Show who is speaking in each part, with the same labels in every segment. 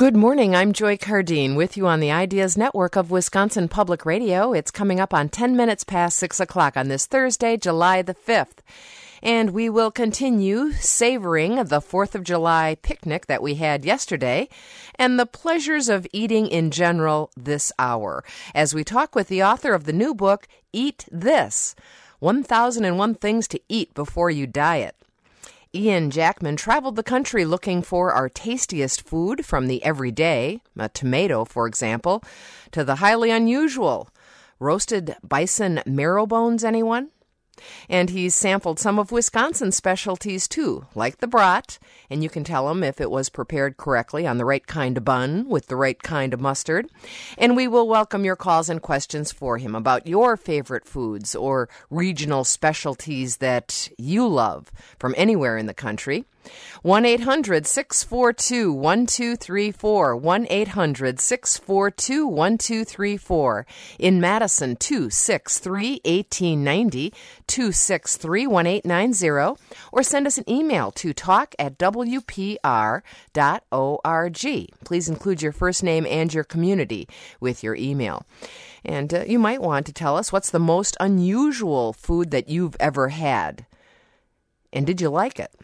Speaker 1: Good morning. I'm Joy Cardine with you on the Ideas Network of Wisconsin Public Radio. It's coming up on 10 minutes past 6 o'clock on this Thursday, July the 5th. And we will continue savoring the 4th of July picnic that we had yesterday and the pleasures of eating in general this hour as we talk with the author of the new book, Eat This, 1001 Things to Eat Before You Diet. Ian Jackman traveled the country looking for our tastiest food, from the everyday, a tomato, for example, to the highly unusual. Roasted bison marrow bones, anyone? And he's sampled some of Wisconsin's specialties, too, like the brat, and you can tell him if it was prepared correctly on the right kind of bun with the right kind of mustard. And we will welcome your calls and questions for him about your favorite foods or regional specialties that you love from anywhere in the country. 1-800-642-1234, 1-800-642-1234. In Madison, 263-1890, 263-1890, or send us an email to talk@wpr.org. Please include your first name and your community with your email. And you might want to tell us what's the most unusual food that you've ever had. And did you like it?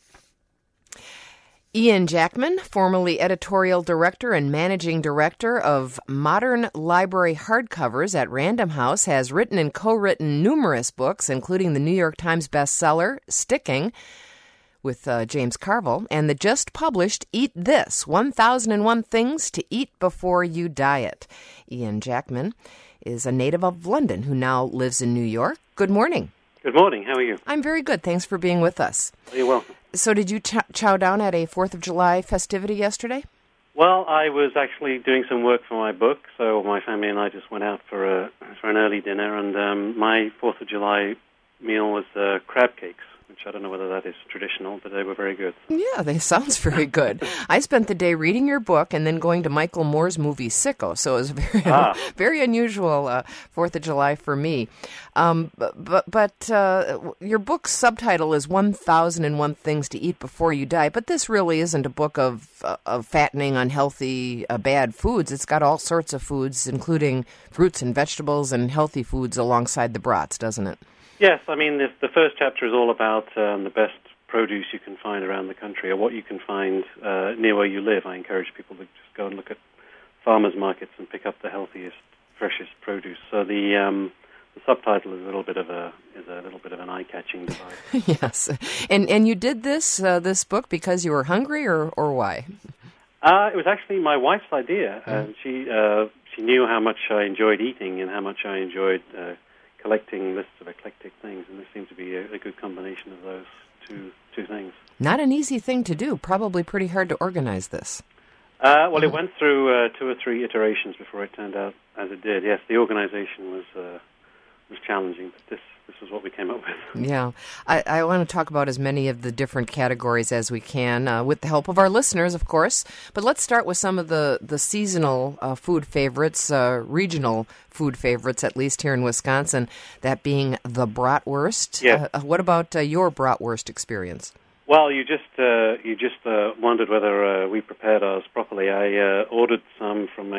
Speaker 1: Ian Jackman, formerly editorial director and managing director of Modern Library Hardcovers at Random House, has written and co-written numerous books, including the New York Times bestseller, Sticking, with James Carville, and the just-published Eat This, 1001 Things to Eat Before You Diet. Ian Jackman is a native of London who now lives in New York. Good morning.
Speaker 2: Good morning. How are you?
Speaker 1: I'm very good. Thanks for being with us.
Speaker 2: You're welcome.
Speaker 1: So did you chow down at a 4th of July festivity yesterday?
Speaker 2: Well, I was actually doing some work for my book, so my family and I just went out for an early dinner, and my 4th of July meal was crab cakes, which I don't know whether that is traditional, but they were very good.
Speaker 1: Yeah, they sounds very good. I spent the day reading your book and then going to Michael Moore's movie Sicko, so it was very unusual 4th of July for me. But your book's subtitle is 1001 Things to Eat Before You Die, but this really isn't a book of fattening, unhealthy, bad foods. It's got all sorts of foods, including fruits and vegetables and healthy foods alongside the brats, doesn't it?
Speaker 2: Yes, I mean, the first chapter is all about the best produce you can find around the country, or what you can find near where you live. I encourage people to just go and look at farmers' markets and pick up the healthiest, freshest produce. So the subtitle is a little bit of an eye-catching device.
Speaker 1: Yes, and you did this book because you were hungry, or why?
Speaker 2: It was actually my wife's idea, and she knew how much I enjoyed eating and how much I enjoyed collecting lists of eclectic things, and this seemed to be a good combination of those two things.
Speaker 1: Not an easy thing to do. Probably pretty hard to organize this.
Speaker 2: Well, it went through 2 or 3 iterations before it turned out as it did. Yes, the organization was challenging, but this was what we came up with.
Speaker 1: Yeah. I want to talk about as many of the different categories as we can, with the help of our listeners, of course. But let's start with some of the seasonal food favorites, regional food favorites, at least here in Wisconsin, that being the bratwurst.
Speaker 2: Yes.
Speaker 1: What about your bratwurst experience?
Speaker 2: Well, you just wondered whether we prepared ours properly. I ordered some from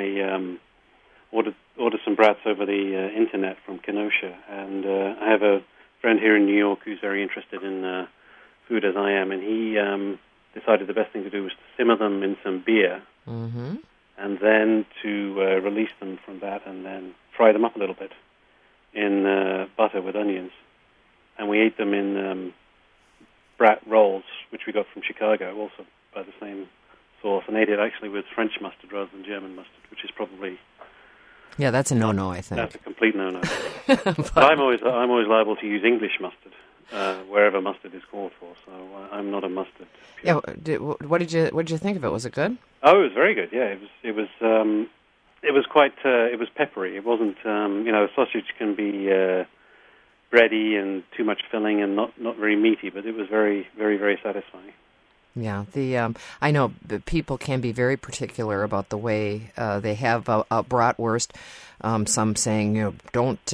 Speaker 2: ordered some brats over the internet from Kenosha, and I have a friend here in New York who's very interested in food as I am, and he decided the best thing to do was to simmer them in some beer, and then to release them from that, and then fry them up a little bit in butter with onions. And we ate them in brat rolls, which we got from Chicago, also by the same source, and ate it actually with French mustard rather than German mustard, which is probably...
Speaker 1: Yeah, that's a no-no, I think.
Speaker 2: That's a complete no-no. But I'm always liable to use English mustard wherever mustard is called for. So I'm not a mustard.
Speaker 1: Yeah. What did you think of it? Was it good?
Speaker 2: Oh, it was very good. Yeah, it was quite peppery. It wasn't sausage can be bready and too much filling and not very meaty, but it was very, very, very satisfying.
Speaker 1: Yeah, I know people can be very particular about the way they have a bratwurst. Some saying, don't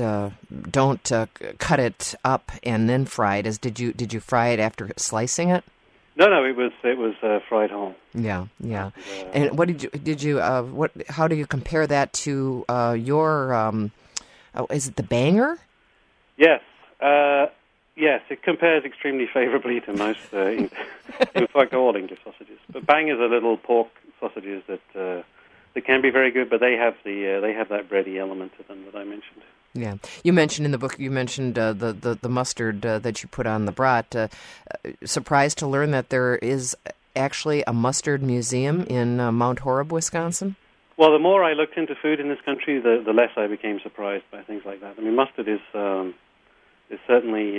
Speaker 1: cut it up and then fry it. Did you fry it after slicing it?
Speaker 2: No, it was fried whole.
Speaker 1: Yeah. And what how do you compare that to your, is it the Banger?
Speaker 2: Yes. Yes, it compares extremely favorably to most, in fact, all English sausages. But Bangers are little pork sausages that can be very good, but they have that bready element to them that I mentioned.
Speaker 1: Yeah, you mentioned in the book. You mentioned the mustard that you put on the brat. Surprised to learn that there is actually a mustard museum in Mount Horeb, Wisconsin.
Speaker 2: Well, the more I looked into food in this country, the less I became surprised by things like that. I mean, mustard is certainly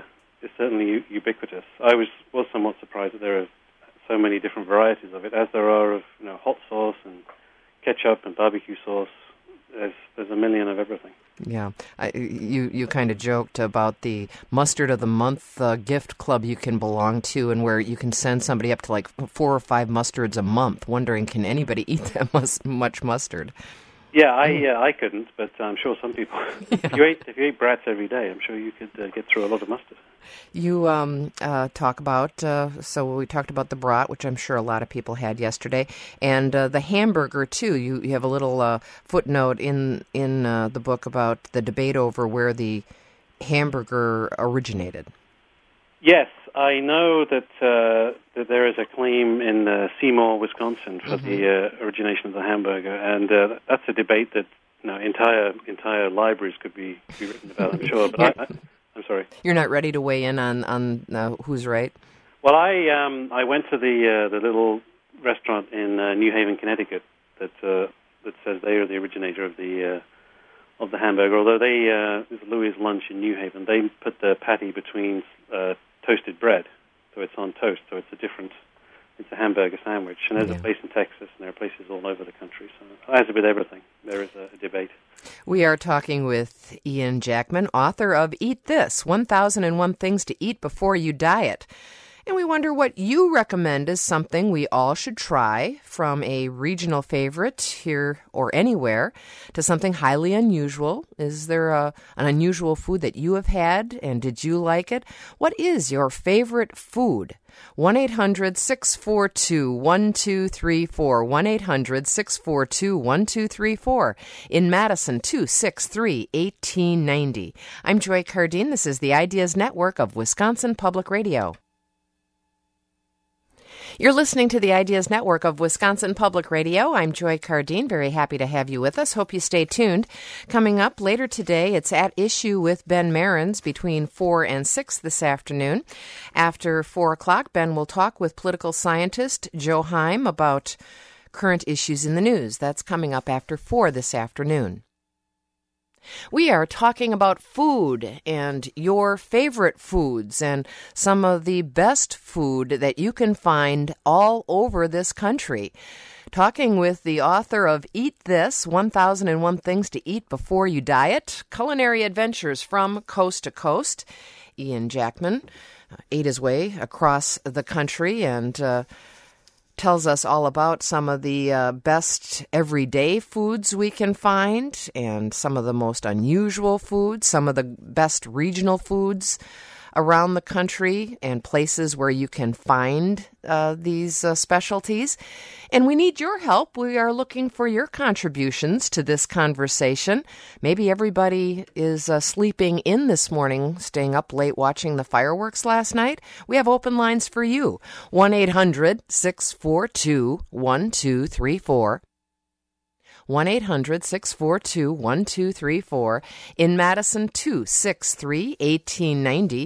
Speaker 2: ubiquitous. I was somewhat surprised that there are so many different varieties of it, as there are of hot sauce and ketchup and barbecue sauce. There's a million of everything.
Speaker 1: Yeah, you kind of joked about the Mustard of the Month gift club you can belong to, and where you can send somebody up to like 4 or 5 mustards a month, wondering can anybody eat that much mustard.
Speaker 2: Yeah, I couldn't, but I'm sure some people. Yeah. If you ate brats every day, I'm sure you could get through a lot of mustard.
Speaker 1: You talk about, so we talked about the brat, which I'm sure a lot of people had yesterday, and the hamburger, too. You have a little footnote in the book about the debate over where the hamburger originated. Yes,
Speaker 2: I know that there is a claim in Seymour, Wisconsin, for the origination of the hamburger, and that's a debate that entire libraries could be written about, I'm sure. But I'm sorry.
Speaker 1: You're not ready to weigh in on who's right?
Speaker 2: Well, I went to the little restaurant in New Haven, Connecticut that says they are the originator of the hamburger. Although it was Louis' Lunch in New Haven, they put the patty between toasted bread, so it's on toast. So it's a hamburger sandwich. And there's a place in Texas, and there are places all over the country. So as with everything, there is a debate.
Speaker 1: We are talking with Ian Jackman, author of Eat This, 1001 Things to Eat Before You Diet. And we wonder what you recommend as something we all should try, from a regional favorite here or anywhere to something highly unusual. Is there an unusual food that you have had, and did you like it? What is your favorite food? 1-800-642-1234, 1-800-642-1234. In Madison, 263-1890. I'm Joy Cardine. This is the Ideas Network of Wisconsin Public Radio. You're listening to the Ideas Network of Wisconsin Public Radio. I'm Joy Cardine. Very happy to have you with us. Hope you stay tuned. Coming up later today, it's At Issue with Ben Marins between 4 and 6 this afternoon. After 4 o'clock, Ben will talk with political scientist Joe Heim about current issues in the news. That's coming up after 4 this afternoon. We are talking about food and your favorite foods and some of the best food that you can find all over this country. Talking with the author of Eat This, 1001 Things to Eat Before You Diet, Culinary Adventures from Coast to Coast. Ian Jackman ate his way across the country and tells us all about some of the best everyday foods we can find and some of the most unusual foods, some of the best regional foods around the country and places where you can find these specialties. And we need your help. We are looking for your contributions to this conversation. Maybe everybody is sleeping in this morning, staying up late watching the fireworks last night. We have open lines for you. 1-800-642-1234. 1-800-642-1234. In Madison, 263-1890,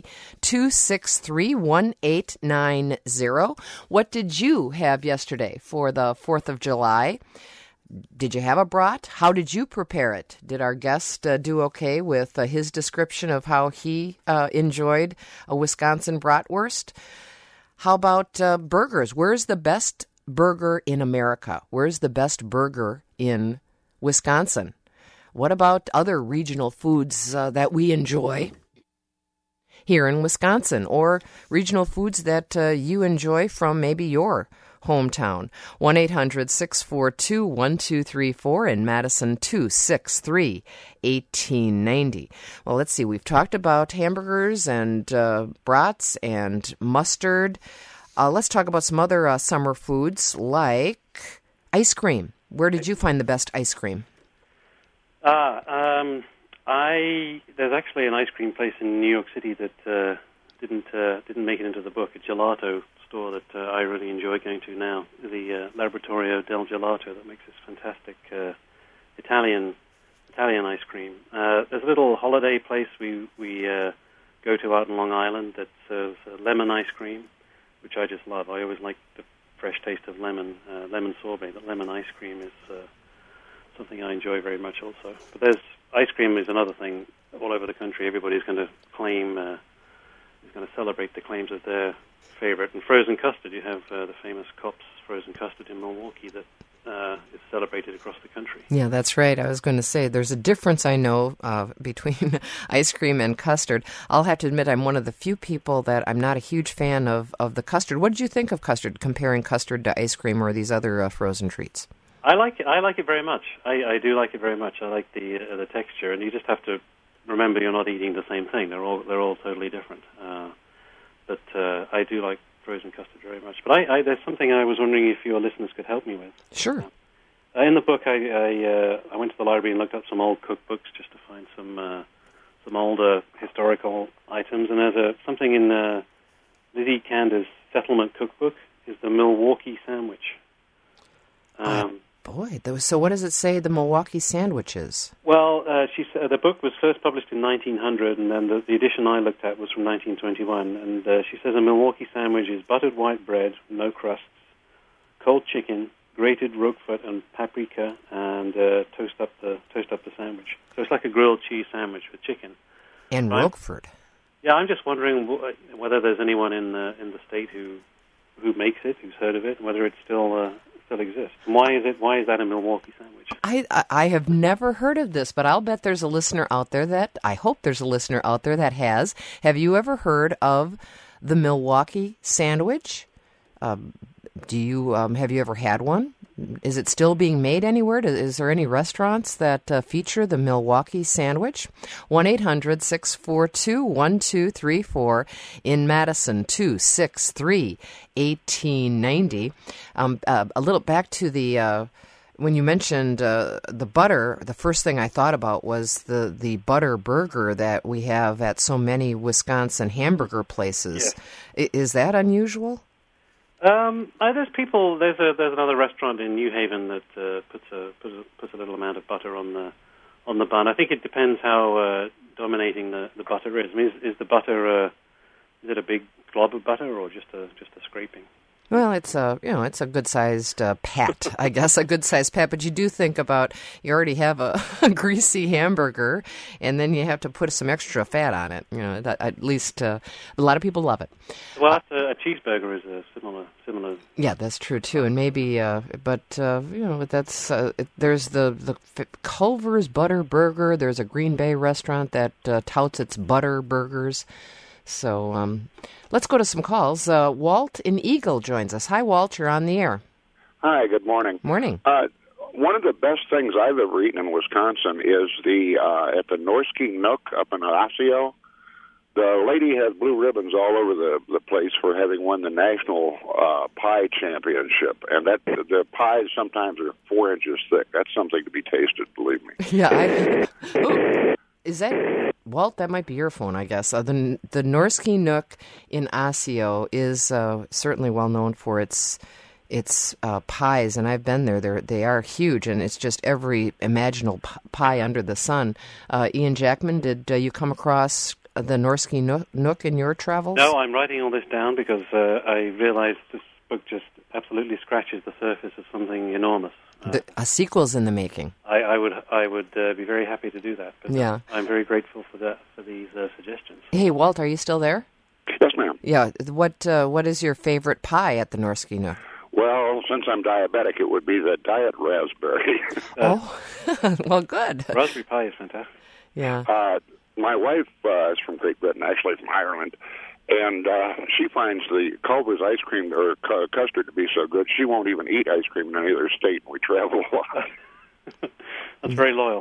Speaker 1: 263-1890. What did you have yesterday for the 4th of July? Did you have a brat? How did you prepare it? Did our guest do okay with his description of how he enjoyed a Wisconsin bratwurst? How about burgers? Where's the best burger in America? Where's the best burger in Wisconsin? What about other regional foods that we enjoy here in Wisconsin, or regional foods that you enjoy from maybe your hometown? 1-800-642-1234. In Madison, 263-1890. Well, let's see. We've talked about hamburgers and brats and mustard. let's talk about some other summer foods like ice cream. Where did you find the best ice cream?
Speaker 2: There's actually an ice cream place in New York City that didn't make it into the book. A gelato store that I really enjoy going to now, the Laboratorio del Gelato, that makes this fantastic Italian ice cream. There's a little holiday place we go to out in Long Island that serves lemon ice cream, which I just love. I always like the fresh taste of lemon sorbet, but lemon ice cream is something I enjoy very much also. But there's ice cream is another thing all over the country. Everybody's going to claim, is going to celebrate the claims of their favorite. And frozen custard, you have the famous Kopp's frozen custard in Milwaukee that is celebrated across the country.
Speaker 1: Yeah, that's right. I was going to say there's a difference, I know, between ice cream and custard. I'll have to admit I'm one of the few people that I'm not a huge fan of the custard. What did you think of custard, comparing custard to ice cream or these other frozen treats?
Speaker 2: I like it very much. I do like it very much. I like the texture, and you just have to remember you're not eating the same thing. They're all totally different. But I do like frozen custard very much. But there's something I was wondering if your listeners could help me with.
Speaker 1: Sure.
Speaker 2: In the book, I went to the library and looked up some old cookbooks just to find some older historical items. And there's something in Lizzie Cander's settlement cookbook is the Milwaukee sandwich.
Speaker 1: Boy, so what does it say the Milwaukee sandwich is?
Speaker 2: Well, she said the book was first published in 1900, and then the edition I looked at was from 1921. And she says a Milwaukee sandwich is buttered white bread, no crusts, cold chicken, grated Roquefort and paprika, and toast up the sandwich. So it's like a grilled cheese sandwich with chicken.
Speaker 1: And right? Roquefort.
Speaker 2: Yeah, I'm just wondering whether there's anyone in the state who makes it, who's heard of it, whether it still exists. And why is that a Milwaukee sandwich?
Speaker 1: I have never heard of this, but I'll bet there's a listener out there I hope there's a listener out there that has. Have you ever heard of the Milwaukee sandwich? Have you ever had one? Is it still being made anywhere? Is there any restaurants that feature the Milwaukee sandwich? 1-800-642-1234 in Madison, 263-1890. A little back to the when you mentioned the butter, the first thing I thought about was the butter burger that we have at so many Wisconsin hamburger places. Yes. Is that unusual?
Speaker 2: There's another restaurant in New Haven that puts a little amount of butter on the bun. I think it depends how dominating the butter is. I mean, is the butter is it a big glob of butter or just a scraping?
Speaker 1: Well, it's a good-sized pat, I guess, a good-sized pat. But you do think about you already have a greasy hamburger, and then you have to put some extra fat on it. You know, at least a lot of people love it.
Speaker 2: Well, a cheeseburger is a similar.
Speaker 1: Yeah, that's true too, and maybe, that's there's the Culver's Butter Burger. There's a Green Bay restaurant that touts its butter burgers. So let's go to some calls. Walt in Eagle joins us. Hi, Walt. You're on the air.
Speaker 3: Hi, good morning.
Speaker 1: Morning.
Speaker 3: One of the best things I've ever eaten in Wisconsin is at the Norsky Nook up in Osseo. The lady has blue ribbons all over the place for having won the national pie championship, and that the pies sometimes are 4 inches thick. That's something to be tasted, believe me.
Speaker 1: Yeah. Is that Walt? That might be your phone, I guess. The Norsky Nook in Osseo is certainly well known for its pies, and I've been there. They are huge, and it's just every imaginable pie under the sun. Ian Jackman, did you come across the Norsky Nook in your travels?
Speaker 2: No, I'm writing all this down because I realized this book just absolutely scratches the surface of something enormous.
Speaker 1: A sequel's in the making.
Speaker 2: I would be very happy to do that. But
Speaker 1: yeah.
Speaker 2: I'm very grateful for these suggestions.
Speaker 1: Hey, Walt, are you still there?
Speaker 3: Yes, ma'am.
Speaker 1: Yeah. What is your favorite pie at the Norsky Nook?
Speaker 3: Well, since I'm diabetic, it would be the diet raspberry.
Speaker 1: Well, good.
Speaker 2: Raspberry pie is fantastic.
Speaker 1: Yeah.
Speaker 3: My wife is from Great Britain, actually from Ireland, and she finds the Culver's ice cream or custard to be so good, she won't even eat ice cream in any other state, and we travel a lot.
Speaker 2: That's very loyal.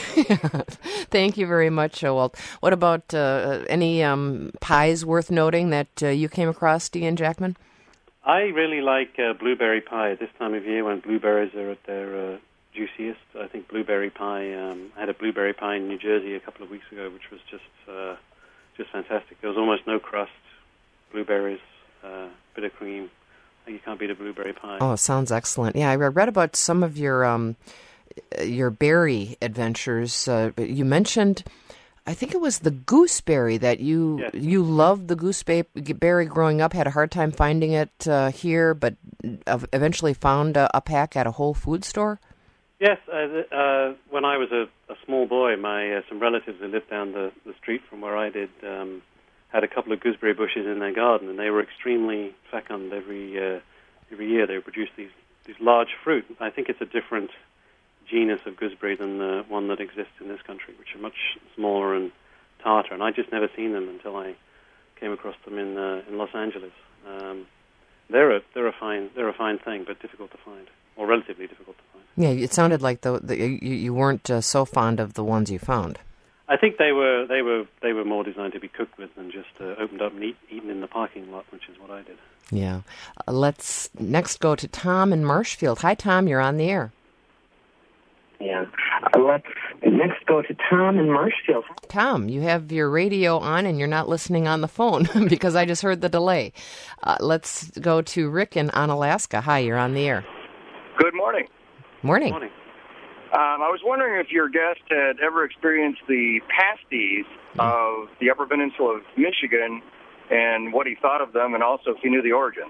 Speaker 1: Thank you very much, Walt. What about any pies worth noting that you came across, Ian Jackman?
Speaker 2: I really like blueberry pie at this time of year when blueberries are at their juiciest. I think blueberry pie. I had a blueberry pie in New Jersey a couple of weeks ago, which was just fantastic. There was almost no crust, blueberries, bit of cream. You can't beat a blueberry pie.
Speaker 1: Oh, sounds excellent. Yeah, I read about some of your berry adventures. You mentioned, I think it was the gooseberry that you loved the gooseberry growing up, had a hard time finding it here, but eventually found a pack at a Whole Foods store?
Speaker 2: Yes. When I was a small boy, some relatives that lived down the street from where I did had a couple of gooseberry bushes in their garden, and they were extremely fecund every year. They would produce these large fruit. I think it's a different genus of gooseberry than the one that exists in this country, which are much smaller and tartar. And I just never seen them until I came across them in Los Angeles. They're a fine thing, but difficult to find, or relatively difficult to find.
Speaker 1: Yeah, it sounded like you weren't so fond of the ones you found.
Speaker 2: I think they were more designed to be cooked with than just opened up and eaten in the parking lot, which is what I did.
Speaker 1: Yeah. Let's next go to Tom in Marshfield. Hi, Tom. You're on the air.
Speaker 4: Yeah. Let's next go to Tom in Marshfield.
Speaker 1: Tom, you have your radio on and you're not listening on the phone because I just heard the delay. Let's go to Rick in Onalaska. Hi, you're on the air.
Speaker 5: Good morning.
Speaker 1: Morning.
Speaker 2: Morning.
Speaker 5: I was wondering if your guest had ever experienced the pasties of the Upper Peninsula of Michigan and what he thought of them, and also if he knew the origins.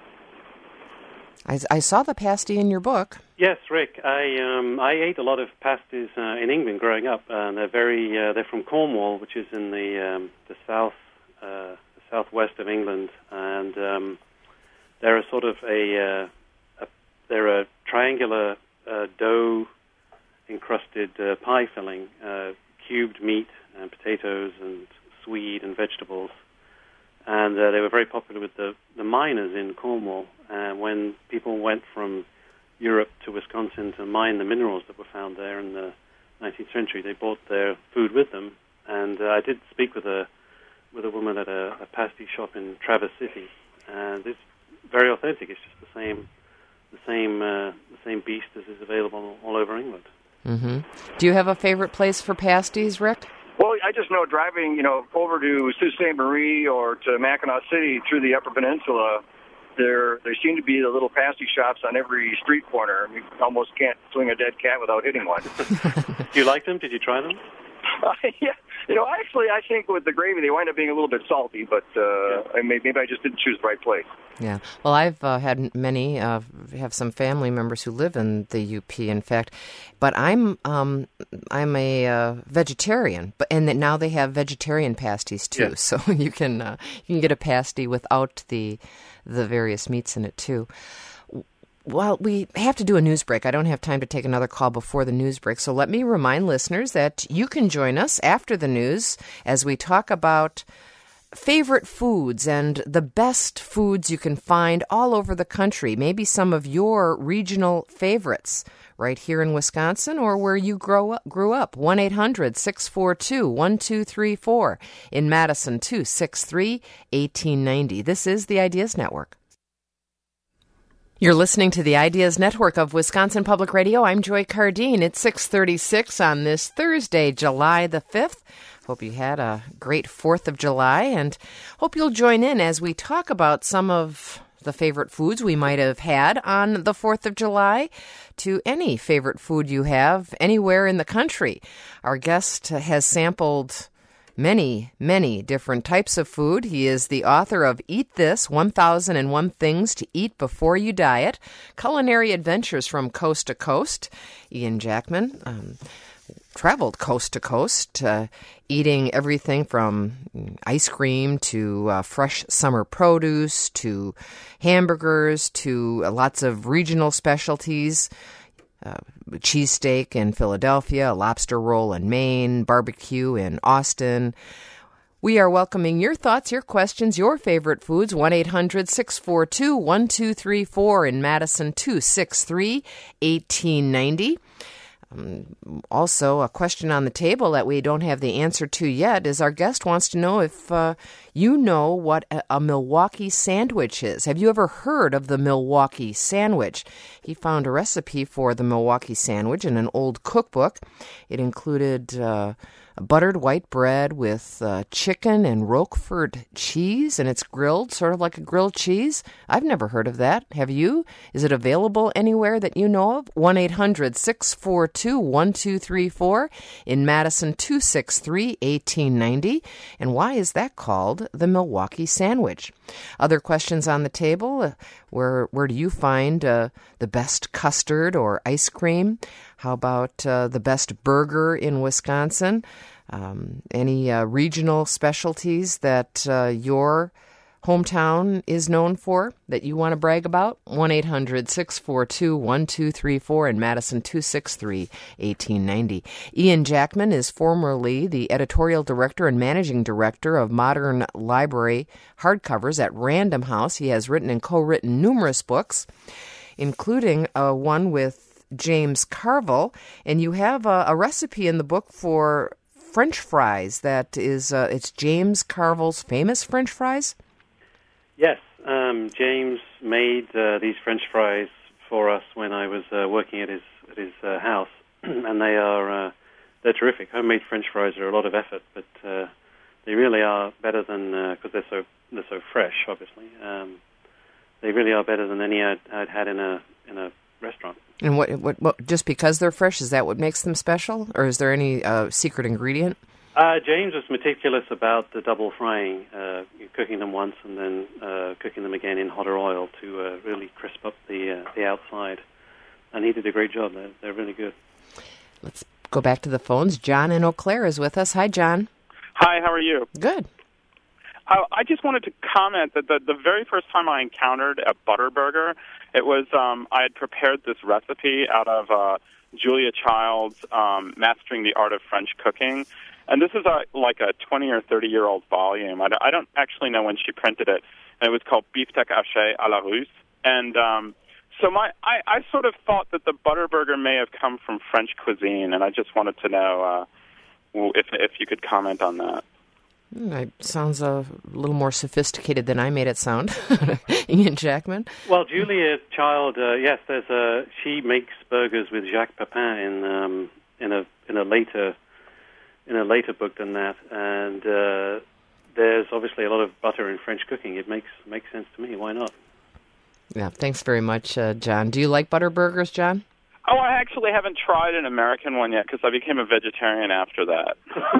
Speaker 1: I saw the pasty in your book.
Speaker 2: Yes, Rick. I ate a lot of pasties in England growing up, and they're from Cornwall, which is in the southwest of England, and they're a sort of they're a triangular dough encrusted pie filling, cubed meat and potatoes and swede and vegetables. And they were very popular with the miners in Cornwall. And when people went from Europe to Wisconsin to mine the minerals that were found there in the 19th century, they brought their food with them. And I did speak with a woman at a pasty shop in Traverse City, and it's very authentic. It's just the same beast as is available all over England.
Speaker 1: Mm-hmm. Do you have a favorite place for pasties, Rick?
Speaker 5: Well, I just know driving, over to Sault Ste. Marie or to Mackinac City through the Upper Peninsula, there seem to be the little pasty shops on every street corner. You almost can't swing a dead cat without hitting one.
Speaker 2: Do you like them? Did you try them?
Speaker 5: Yeah. Actually, I think with the gravy, they wind up being a little bit salty, but maybe I just didn't choose the right place.
Speaker 1: Yeah. Well, I've had many, have some family members who live in the UP, in fact, but I'm a vegetarian, and now they have vegetarian pasties too, yeah. So you can get a pasty without the various meats in it too. Well, we have to do a news break. I don't have time to take another call before the news break, so let me remind listeners that you can join us after the news as we talk about favorite foods and the best foods you can find all over the country, maybe some of your regional favorites right here in Wisconsin or where you grew up. 1-800-642-1234. In Madison, 263-1890. This is the Ideas Network. You're listening to the Ideas Network of Wisconsin Public Radio. I'm Joy Cardine. It's 6:36 on this Thursday, July the 5th. Hope you had a great 4th of July, and hope you'll join in as we talk about some of the favorite foods we might have had on the 4th of July to any favorite food you have anywhere in the country. Our guest has sampled many, many different types of food. He is the author of Eat This, 1001 Things to Eat Before You Diet, Culinary Adventures from Coast to Coast. Ian Jackman traveled coast to coast, eating everything from ice cream to fresh summer produce to hamburgers to lots of regional specialties. Cheesesteak in Philadelphia, a lobster roll in Maine, barbecue in Austin. We are welcoming your thoughts, your questions, your favorite foods. 1-800-642-1234 in Madison, 263-1890. Also, a question on the table that we don't have the answer to yet is our guest wants to know if you know what a Milwaukee sandwich is. Have you ever heard of the Milwaukee sandwich? He found a recipe for the Milwaukee sandwich in an old cookbook. It included buttered white bread with chicken and Roquefort cheese, and it's grilled, sort of like a grilled cheese. I've never heard of that. Have you? Is it available anywhere that you know of? 1-800-642-1234. In Madison, 263-1890. And why is that called the Milwaukee sandwich? Other questions on the table. Where do you find the best custard or ice cream? How about the best burger in Wisconsin? Any regional specialties that your hometown is known for that you want to brag about? 1-800-642-1234 in Madison, 263-1890. Ian Jackman is formerly the editorial director and managing director of Modern Library hardcovers at Random House. He has written and co-written numerous books, including one with James Carville, and you have a recipe in the book for French fries that is, it's James Carville's famous French fries?
Speaker 2: Yes, James made these French fries for us when I was working at his house, and they're terrific. Homemade French fries are a lot of effort, but they really are better than, because they're so fresh, obviously. They really are better than any I'd had in a restaurant.
Speaker 1: And what? Just because they're fresh, is that what makes them special, or is there any secret ingredient?
Speaker 2: James was meticulous about the double frying, cooking them once and then cooking them again in hotter oil to really crisp up the outside. And he did a great job. They're really good.
Speaker 1: Let's go back to the phones. John in Eau Claire is with us. Hi, John.
Speaker 6: Hi, how are you?
Speaker 1: Good.
Speaker 6: I just wanted to comment that the very first time I encountered a Butterburger, it was I had prepared this recipe out of Julia Child's Mastering the Art of French Cooking. And this is like a 20 or 30-year-old volume. I don't actually know when she printed it. And it was called Beefsteak Haché à la Russe. And so I sort of thought that the Butterburger may have come from French cuisine, and I just wanted to know if you could comment on that.
Speaker 1: It sounds a little more sophisticated than I made it sound. Ian Jackman?
Speaker 2: Well, Julia Child, yes, she makes burgers with Jacques Pepin in a later book than that, and there's obviously a lot of butter in French cooking. It makes sense to me. Why not?
Speaker 1: Yeah, thanks very much, John. Do you like butter burgers, John?
Speaker 6: Oh, I actually haven't tried an American one yet because I became a vegetarian after that.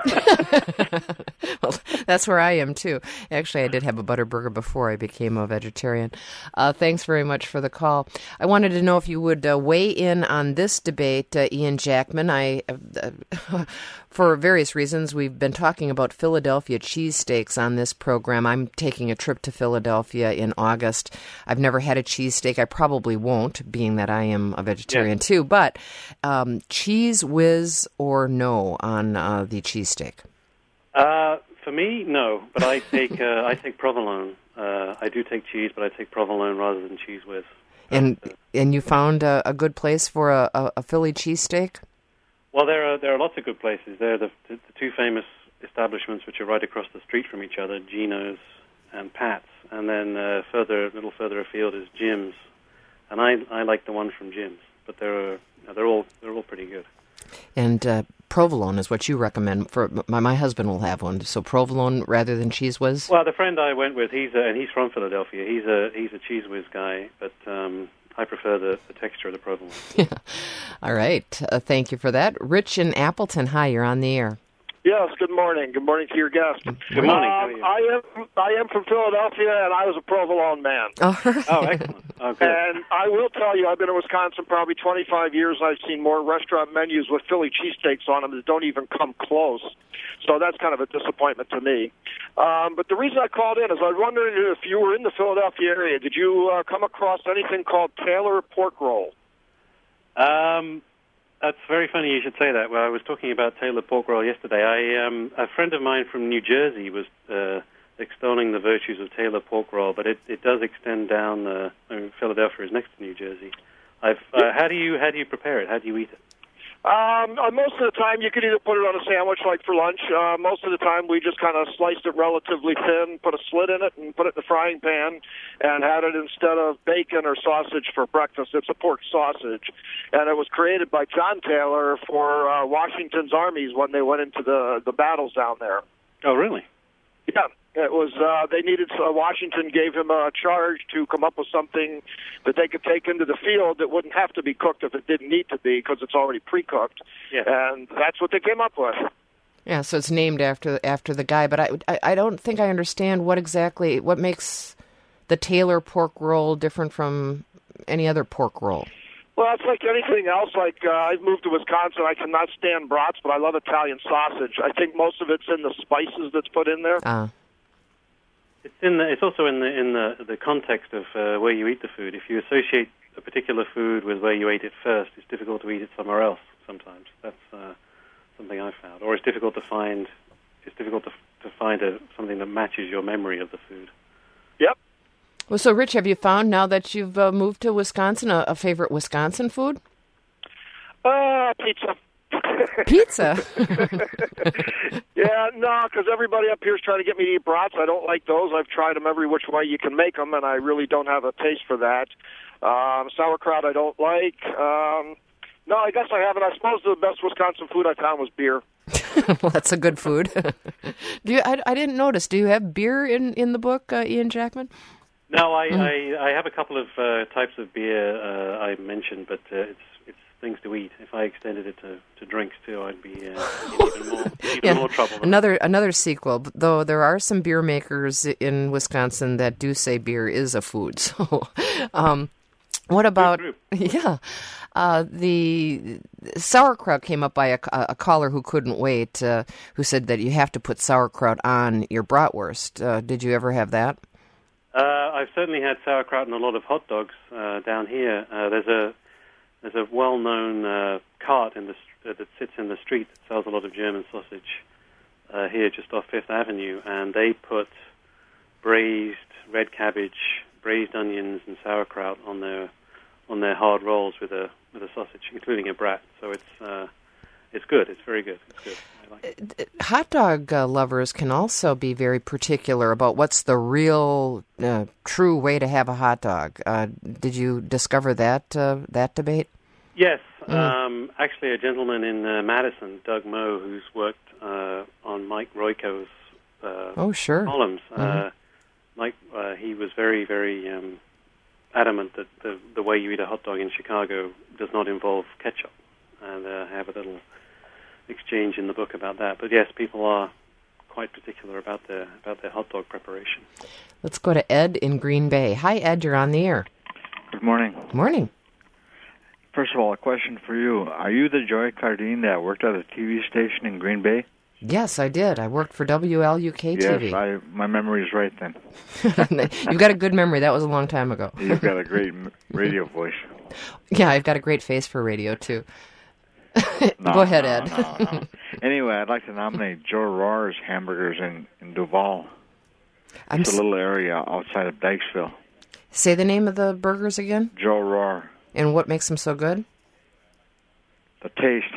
Speaker 1: Well, that's where I am, too. Actually, I did have a butter burger before I became a vegetarian. Thanks very much for the call. I wanted to know if you would weigh in on this debate, Ian Jackman. For various reasons, we've been talking about Philadelphia cheesesteaks on this program. I'm taking a trip to Philadelphia in August. I've never had a cheesesteak. I probably won't, being that I am a vegetarian, too. But cheese whiz or no on the cheesesteak?
Speaker 2: For me, no. But I take provolone. I do take cheese, but I take provolone rather than cheese whiz.
Speaker 1: And you found a good place for a Philly cheesesteak?
Speaker 2: Well, there are lots of good places. There are the two famous establishments which are right across the street from each other, Gino's and Pat's, and then a little further afield is Jim's, and I like the one from Jim's. But they're all pretty good. And
Speaker 1: provolone is what you recommend. For my husband will have one. So provolone rather than cheese whiz.
Speaker 2: Well, the friend I went with, he's from Philadelphia. He's a cheese whiz guy, but I prefer the texture of the provolone.
Speaker 1: Yeah. All right. Thank you for that. Rich in Appleton. Hi, you're on the air.
Speaker 7: Yes, good morning. Good morning to your guest.
Speaker 2: Good morning. How are you?
Speaker 7: I am from Philadelphia, and I was a provolone man.
Speaker 1: All right.
Speaker 2: Oh, excellent. Oh, good.
Speaker 7: And I will tell you, I've been in Wisconsin probably 25 years. I've seen more restaurant menus with Philly cheesesteaks on them that don't even come close. So that's kind of a disappointment to me. But the reason I called in is I was wondering if you were in the Philadelphia area, did you come across anything called Taylor Pork Roll?
Speaker 2: That's very funny you should say that. Well, I was talking about Taylor Pork Roll yesterday. A friend of mine from New Jersey was extolling the virtues of Taylor Pork Roll, but it does extend down. Philadelphia is next to New Jersey. How do you prepare it? How do you eat it?
Speaker 7: Most of the time, you could either put it on a sandwich, like for lunch. Most of the time, we just kind of sliced it relatively thin, put a slit in it, and put it in the frying pan, and had it instead of bacon or sausage for breakfast. It's a pork sausage, and it was created by John Taylor for Washington's armies when they went into the battles down there.
Speaker 2: Oh, really?
Speaker 7: Yeah. It was, they needed, Washington gave him a charge to come up with something that they could take into the field that wouldn't have to be cooked if it didn't need to be, because it's already pre-cooked.
Speaker 2: Yeah.
Speaker 7: And that's what they came up with.
Speaker 1: Yeah, so it's named after the guy, but I don't think I understand what makes the Taylor pork roll different from any other pork roll.
Speaker 7: Well, it's like anything else. Like, I've moved to Wisconsin. I cannot stand brats, but I love Italian sausage. I think most of it's in the spices that's put in there.
Speaker 2: It's also in the context of where you eat the food. If you associate a particular food with where you ate it first, it's difficult to eat it somewhere else. Sometimes that's something I found, or it's difficult to find. It's difficult to find something that matches your memory of the food.
Speaker 7: Yep.
Speaker 1: Well, so Rich, have you found now that you've moved to Wisconsin a favorite Wisconsin food?
Speaker 7: Pizza.
Speaker 1: Pizza?
Speaker 7: Yeah, no, because everybody up here is trying to get me to eat brats. I don't like those. I've tried them every which way you can make them, and I really don't have a taste for that. Sauerkraut I don't like. No, I guess I haven't. I suppose the best Wisconsin food I found was beer.
Speaker 1: Well, that's a good food. I didn't notice. Do you have beer in the book, Ian Jackman?
Speaker 2: No, I have a couple of types of beer I mentioned, but it's things to eat. If I extended it to drinks too, I'd be in even more trouble.
Speaker 1: Another sequel. Though there are some beer makers in Wisconsin that do say beer is a food. So, what about the sauerkraut came up by a caller who couldn't wait, who said that you have to put sauerkraut on your bratwurst. Did you ever have that?
Speaker 2: I've certainly had sauerkraut in a lot of hot dogs down here. There's a well-known cart that sits in the street that sells a lot of German sausage here just off Fifth Avenue, and they put braised red cabbage, braised onions, and sauerkraut on their hard rolls with a sausage, including a brat. So it's good. It's very good. It's good. I like it.
Speaker 1: Hot dog lovers can also be very particular about what's the real, true way to have a hot dog. Did you discover that debate?
Speaker 2: Yes. Actually, a gentleman in Madison, Doug Moe, who's worked on Mike Royko's columns. Mike, he was very, very adamant that the way you eat a hot dog in Chicago does not involve ketchup. And I have a little exchange in the book about that. But yes, people are quite particular about their hot dog preparation. Let's
Speaker 1: go to Ed in Green Bay. Hi, Ed. You're on the air.
Speaker 8: Good morning.
Speaker 1: Morning.
Speaker 8: First of all, a question for you. Are you the Joy Cardine that worked at a TV station in Green Bay?
Speaker 1: Yes, I did. I worked for WLUK TV.
Speaker 8: Yes, my memory is right then.
Speaker 1: You've got a good memory. That was a long time ago.
Speaker 8: You've got a great radio voice.
Speaker 1: Yeah, I've got a great face for radio, too. Go ahead, Ed.
Speaker 8: No. Anyway, I'd like to nominate Joe Rohr's Hamburgers in Duval. It's a little area outside of Dykesville.
Speaker 1: Say the name of the burgers again?
Speaker 8: Joe Rohr.
Speaker 1: And what makes them so good?
Speaker 8: The taste.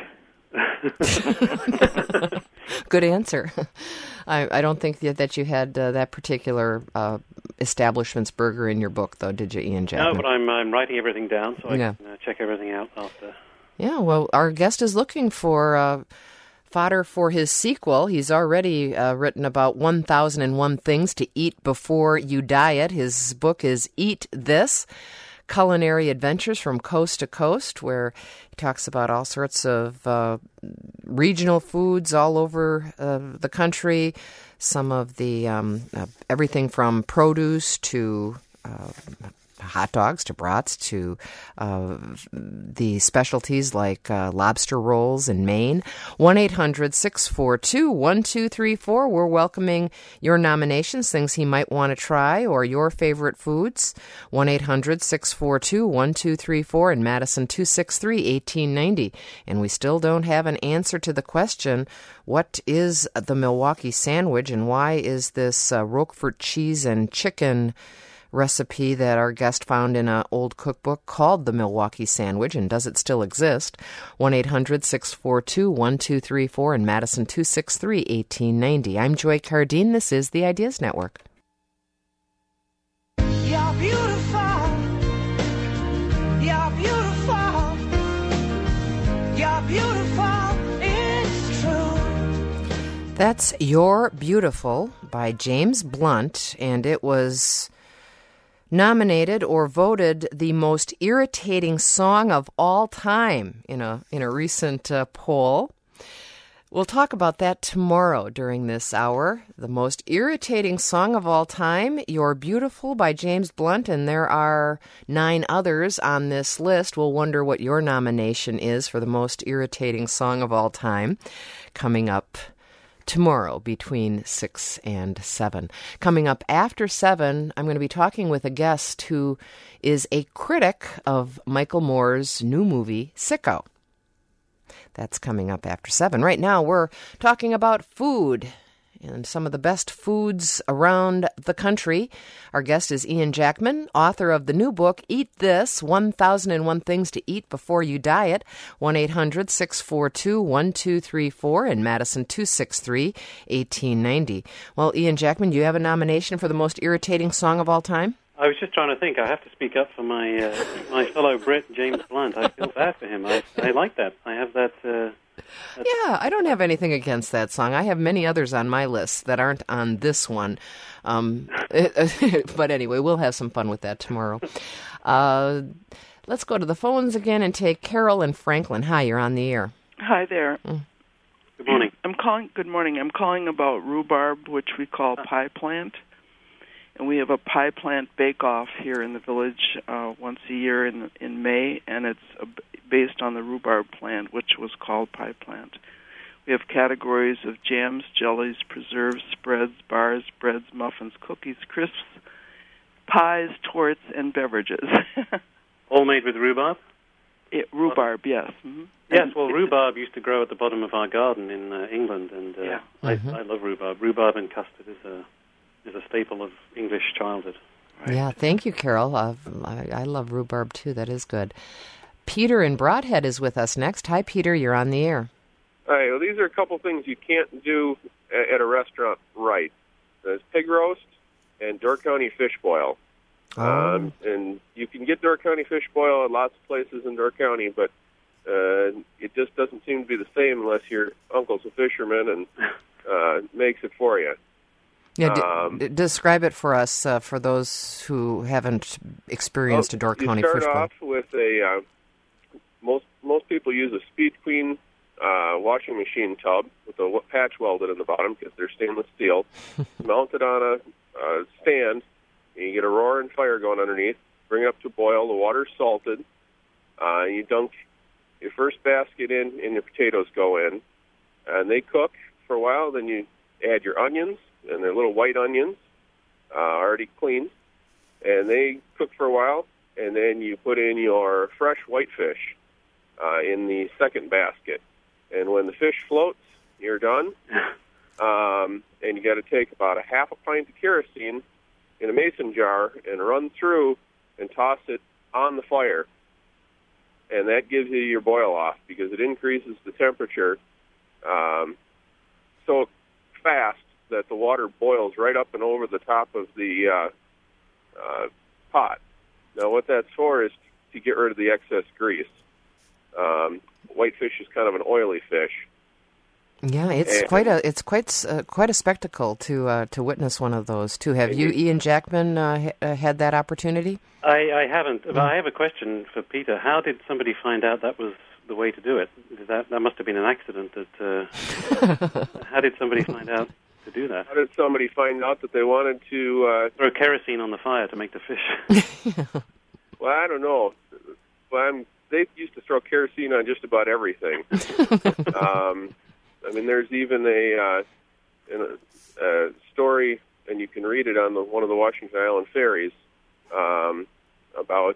Speaker 1: Good answer. I don't think that you had that particular establishment's burger in your book, though, did you, Ian Jackman?
Speaker 2: No, but I'm writing everything down so I can check everything out after.
Speaker 1: Yeah, well, our guest is looking for fodder for his sequel. He's already written about 1001 Things to Eat Before You Diet. His book is Eat This: Culinary Adventures from Coast to Coast, where he talks about all sorts of regional foods all over the country, some of the everything from produce to hot dogs to brats to the specialties like lobster rolls in Maine. 1-800-642-1234. We're welcoming your nominations, things he might want to try, or your favorite foods. 1-800-642-1234 in Madison, 263-1890. And we still don't have an answer to the question, what is the Milwaukee sandwich and why is this Roquefort cheese and chicken recipe that our guest found in an old cookbook called the Milwaukee Sandwich, and does it still exist? 1-800-642-1234 and Madison 263-1890. I'm Joy Cardine. This is the Ideas Network.
Speaker 9: You're beautiful. You're beautiful. You're beautiful. It's true.
Speaker 1: That's You're Beautiful by James Blunt, and it was nominated or voted the most irritating song of all time in a recent poll. We'll talk about that tomorrow during this hour. The most irritating song of all time, You're Beautiful by James Blunt, and there are 9 others on this list. We'll wonder what your nomination is for the most irritating song of all time, coming up tomorrow between 6 and 7. Coming up after 7, I'm going to be talking with a guest who is a critic of Michael Moore's new movie, Sicko. That's coming up after 7. Right now, we're talking about food and some of the best foods around the country. Our guest is Ian Jackman, author of the new book, Eat This, 1001 Things to Eat Before You Diet, 1-800-642-1234 and Madison 263-1890. Well, Ian Jackman, do you have a nomination for the most irritating song of all time?
Speaker 2: I was just trying to think. I have to speak up for my my fellow Brit, James Blunt. I feel bad for him. I like that. I have that...
Speaker 1: Yeah, I don't have anything against that song. I have many others on my list that aren't on this one. But anyway, we'll have some fun with that tomorrow. Let's go to the phones again and take Carol and Franklin. Hi, you're on the air.
Speaker 10: Hi there.
Speaker 2: Good morning.
Speaker 10: Good morning. I'm calling about rhubarb, which we call pie plant. And we have a pie plant bake-off here in the village once a year in May, and it's based on the rhubarb plant, which was called pie plant. We have categories of jams, jellies, preserves, spreads, bars, breads, muffins, cookies, crisps, pies, torts, and beverages.
Speaker 2: All made with rhubarb?
Speaker 10: Rhubarb, yes. Mm-hmm.
Speaker 2: Yes, well, rhubarb used to grow at the bottom of our garden in England, and I love rhubarb. Rhubarb and custard is a staple of English childhood.
Speaker 1: Right. Yeah, thank you, Carol. I love rhubarb, too. That is good. Peter in Broadhead is with us next. Hi, Peter. You're on the air.
Speaker 11: Hi. Well, these are a couple things you can't do at a restaurant right. There's pig roast and Door County fish boil.
Speaker 1: Oh.
Speaker 11: And you can get Door County fish boil at lots of places in Door County, but it just doesn't seem to be the same unless your uncle's a fisherman and makes it for you.
Speaker 1: Yeah, describe it for us, for those who haven't experienced a Door County fish boil.
Speaker 11: You start off with a, most people use a Speed Queen washing machine tub with a patch welded in the bottom because they're stainless steel, mounted on a stand, and you get a roaring fire going underneath, bring it up to boil, the water's salted, you dunk your first basket in, and the potatoes go in, and they cook for a while, then you add your onions, and they're little white onions, already cleaned, and they cook for a while, and then you put in your fresh whitefish in the second basket. And when the fish floats, you're done, and you got to take about a half a pint of kerosene in a mason jar and run through and toss it on the fire, and that gives you your boil off because it increases the temperature so fast that the water boils right up and over the top of the pot. Now, what that's for is to get rid of the excess grease. Whitefish is kind of an oily fish.
Speaker 1: Yeah, it's quite a spectacle to witness one of those too. Have you, Ian Jackman, had that opportunity?
Speaker 2: I haven't, but I have a question for Peter. How did somebody find out that was the way to do it? That must have been an accident. How did somebody find out to do that?
Speaker 11: How did somebody find out that they wanted to
Speaker 2: throw kerosene on the fire to make the fish?
Speaker 11: Well, I don't know. They used to throw kerosene on just about everything. I mean, there's even a story, and you can read it on one of the Washington Island ferries about.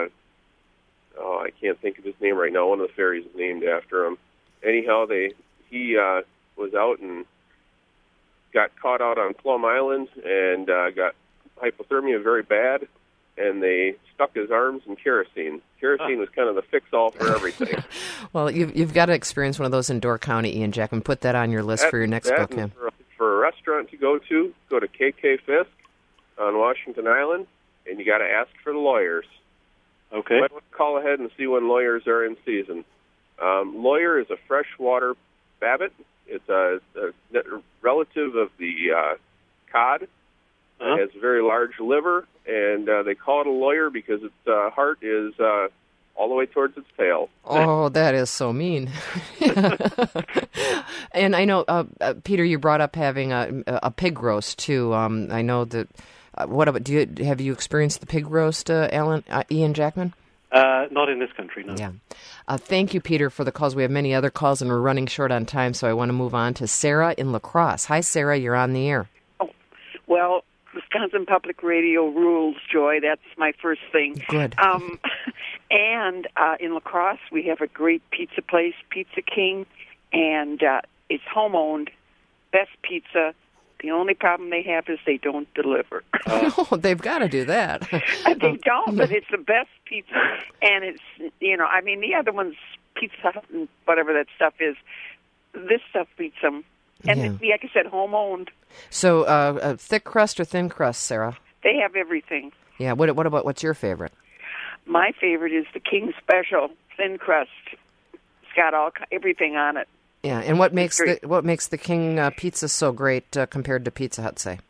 Speaker 11: I can't think of his name right now. One of the ferries is named after him. Anyhow, he was out and got caught out on Plum Island and got hypothermia very bad, and they stuck his arms in kerosene. Kerosene was kind of the fix-all for everything.
Speaker 1: Well, you've got to experience one of those in Door County, Ian Jackman. Put that on your list for your next book. Yeah.
Speaker 11: For a restaurant to go to KK Fisk on Washington Island, and you got to ask for the lawyers.
Speaker 2: Okay.
Speaker 11: You might want to call ahead and see when lawyers are in season. Lawyer is a freshwater Babbitt. It's a relative of the cod. It has a very large liver, and they call it a lawyer because its heart is all the way towards its tail.
Speaker 1: Oh, that is so mean. And I know, Peter, you brought up having a pig roast, too. I know that... what about, have you experienced the pig roast, Ian Jackman?
Speaker 2: Not in this country, no.
Speaker 1: Yeah. Thank you, Peter, for the calls. We have many other calls, and we're running short on time, so I want to move on to Sarah in La Crosse. Hi, Sarah. You're on the air.
Speaker 12: Oh, well, Wisconsin Public Radio rules, Joy. That's my first thing.
Speaker 1: Good.
Speaker 12: And in La Crosse, we have a great pizza place, Pizza King, and it's home-owned, best pizza. The only problem they have is they don't deliver.
Speaker 1: Oh, they've got to do that.
Speaker 12: They don't, but it's the best pizza. And it's, I mean, the other ones, Pizza Hut and whatever that stuff is, this stuff beats them. And like I said, home-owned.
Speaker 1: So thick crust or thin crust, Sarah?
Speaker 12: They have everything.
Speaker 1: Yeah, what's your favorite?
Speaker 12: My favorite is the King Special, thin crust. It's got everything on it.
Speaker 1: Yeah, and what makes the King pizza so great compared to Pizza Hut, say?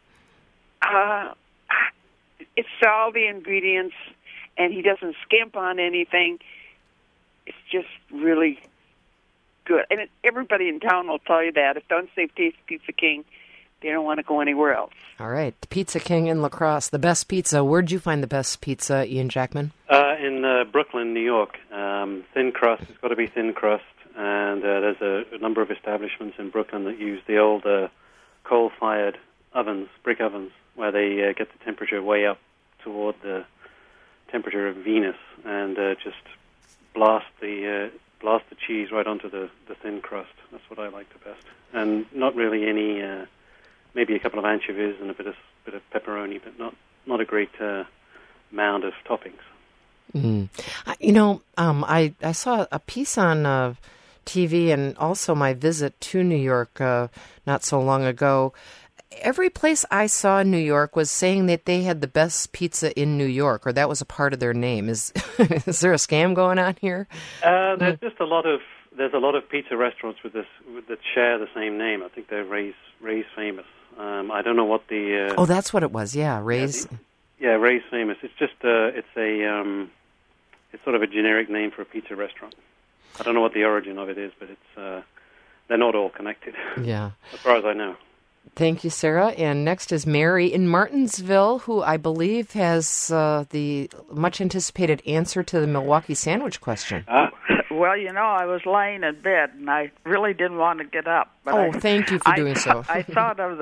Speaker 12: It's all the ingredients, and he doesn't skimp on anything. It's just really good. And everybody in town will tell you that. If don't say taste Pizza King, they don't want to go anywhere else.
Speaker 1: All right, Pizza King in La Crosse, the best pizza. Where'd you find the best pizza, Ian Jackman?
Speaker 2: In Brooklyn, New York. Thin crust. It's got to be thin crust. And there's a number of establishments in Brooklyn that use the old coal-fired ovens, brick ovens, where they get the temperature way up toward the temperature of Venus, and just blast the cheese right onto the thin crust. That's what I like the best. And not really any, maybe a couple of anchovies and a bit of pepperoni, but not a great mound of toppings.
Speaker 1: Mm. I saw a piece on TV and also my visit to New York not so long ago. Every place I saw in New York was saying that they had the best pizza in New York, or that was a part of their name. Is there a scam going on here?
Speaker 2: There's a lot of pizza restaurants that share the same name. I think they're Ray's Famous. I don't know what the.
Speaker 1: Oh, that's what it was. Yeah, Ray's.
Speaker 2: Yeah, Ray's Famous. It's just it's sort of a generic name for a pizza restaurant. I don't know what the origin of it is, but it's they're not all connected.
Speaker 1: Yeah,
Speaker 2: as far as I know.
Speaker 1: Thank you, Sarah. And next is Mary in Martinsville, who I believe has the much-anticipated answer to the Milwaukee sandwich question.
Speaker 13: Well, I was lying in bed, and I really didn't want to get up. But
Speaker 1: thank you for doing so.
Speaker 13: I thought of the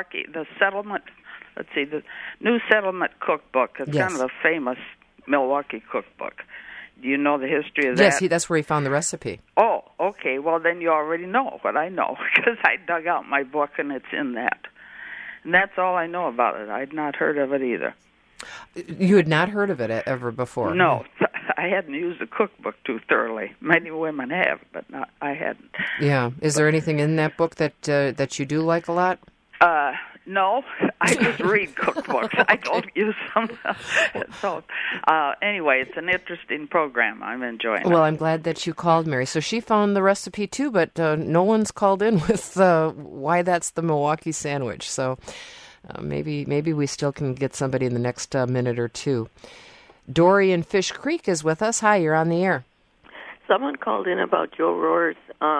Speaker 13: New Settlement Cookbook. It's kind of a famous Milwaukee cookbook. Do you know the history of that?
Speaker 1: Yes, that's where he found the recipe.
Speaker 13: Oh, okay. Well, then you already know what I know, because I dug out my book, and it's in that. And that's all I know about it. I'd not heard of it either.
Speaker 1: You had not heard of it ever before?
Speaker 13: No. I hadn't used the cookbook too thoroughly. Many women have, but I hadn't.
Speaker 1: Yeah. Is there anything in that book that you do like a lot?
Speaker 13: No, I just read cookbooks. I don't use them. So, anyway, it's an interesting program. I'm enjoying it.
Speaker 1: Well, I'm glad that you called, Mary. So she found the recipe, too, but no one's called in with why that's the Milwaukee sandwich. So maybe we still can get somebody in the next minute or two. Dory in Fish Creek is with us. Hi, you're on the air.
Speaker 14: Someone called in about Joe Rohr's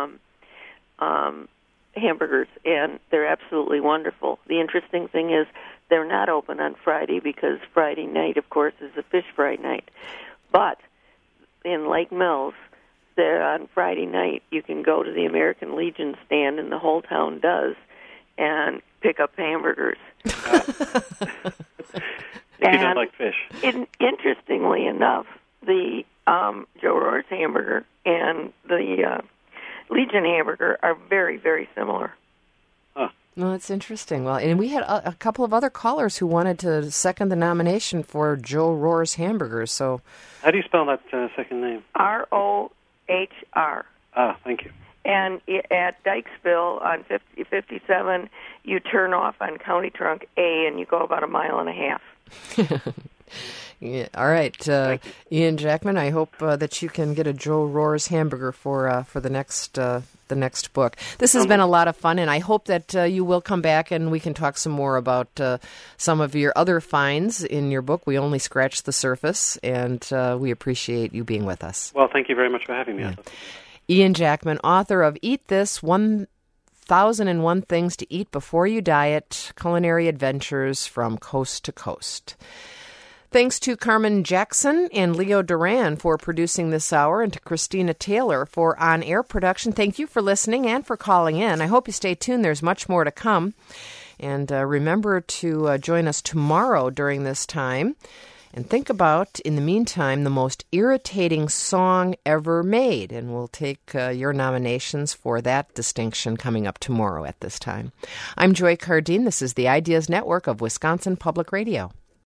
Speaker 14: hamburgers, and they're absolutely wonderful. The interesting thing is they're not open on Friday because Friday night, of course, is a fish fry night. But in Lake Mills, there on Friday night, you can go to the American Legion stand, and the whole town does, and pick up hamburgers.
Speaker 2: If you don't like fish.
Speaker 14: Interestingly enough, the Joe Rohr's hamburger and the Legion hamburger are very, very similar.
Speaker 2: Huh.
Speaker 1: Well, that's interesting. Well, and we had a couple of other callers who wanted to second the nomination for Joe Rohr's Hamburgers. So,
Speaker 2: how do you spell that second name?
Speaker 14: R-O-H-R.
Speaker 2: Ah, thank you.
Speaker 14: And at Dykesville on 57, you turn off on County Trunk A, and you go about a mile and a half.
Speaker 1: Yeah, all right, Ian Jackman. I hope that you can get a Joe Rohr's Hamburger for the next book. This has been a lot of fun, and I hope that you will come back and we can talk some more about some of your other finds in your book. We only scratched the surface, and we appreciate you being with us.
Speaker 2: Well, thank you very much for having me.
Speaker 1: Yeah. Ian Jackman, author of Eat This, 1,001 Things to Eat Before You Diet, Culinary Adventures from Coast to Coast. Thanks to Carmen Jackson and Leo Duran for producing this hour, and to Christina Taylor for on-air production. Thank you for listening and for calling in. I hope you stay tuned. There's much more to come. And remember to join us tomorrow during this time. And think about, in the meantime, the most irritating song ever made. And we'll take your nominations for that distinction coming up tomorrow at this time. I'm Joy Cardine. This is the Ideas Network of Wisconsin Public Radio.